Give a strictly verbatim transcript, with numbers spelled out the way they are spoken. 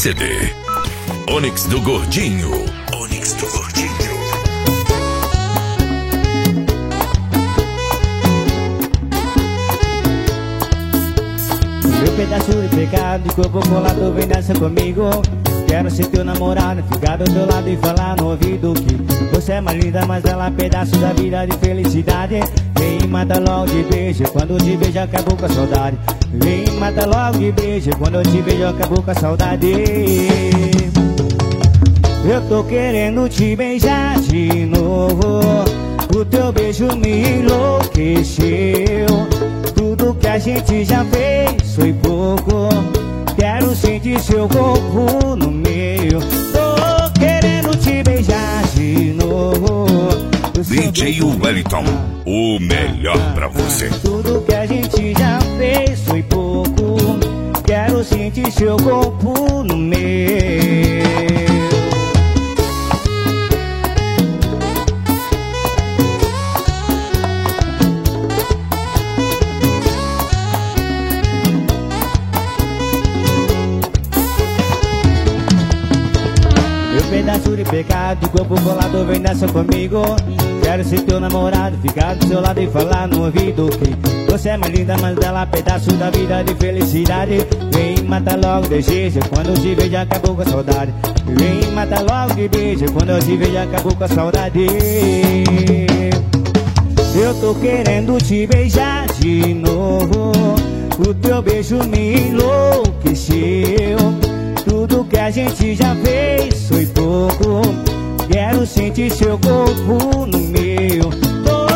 C D. Onix do Gordinho. Onix do Gordinho. Meu pedaço de pecado, de corpo colado, vem dança comigo. Quero ser teu namorado, ficar do teu lado e falar no ouvido que você é mais linda, mas ela é pedaço da vida de felicidade. Vem e mata logo de beijo, quando te vejo acabou com a saudade. Vem e mata logo de beijo, quando eu te vejo acabou com a saudade. Eu tô querendo te beijar de novo, o teu beijo me enlouqueceu. Tudo que a gente já fez foi pouco, quero sentir seu corpo no meu. Tô querendo te beijar de novo. D J Wellington, o melhor pra você. Tudo que a gente já fez foi pouco, quero sentir seu corpo no meu. Pedaço de pecado, de corpo colado, vem dança comigo. Quero ser teu namorado, ficar do seu lado e falar no ouvido que você é mais linda, mas ela é pedaço da vida de felicidade. Vem e mata logo de beijo, quando eu te vejo acabou com a saudade. Vem e mata logo de beijo, quando eu te vejo acabou com a saudade. Eu tô querendo te beijar de novo, o teu beijo me enlouqueceu. Tudo que a gente já fez foi pouco, quero sentir seu corpo no meu. Tô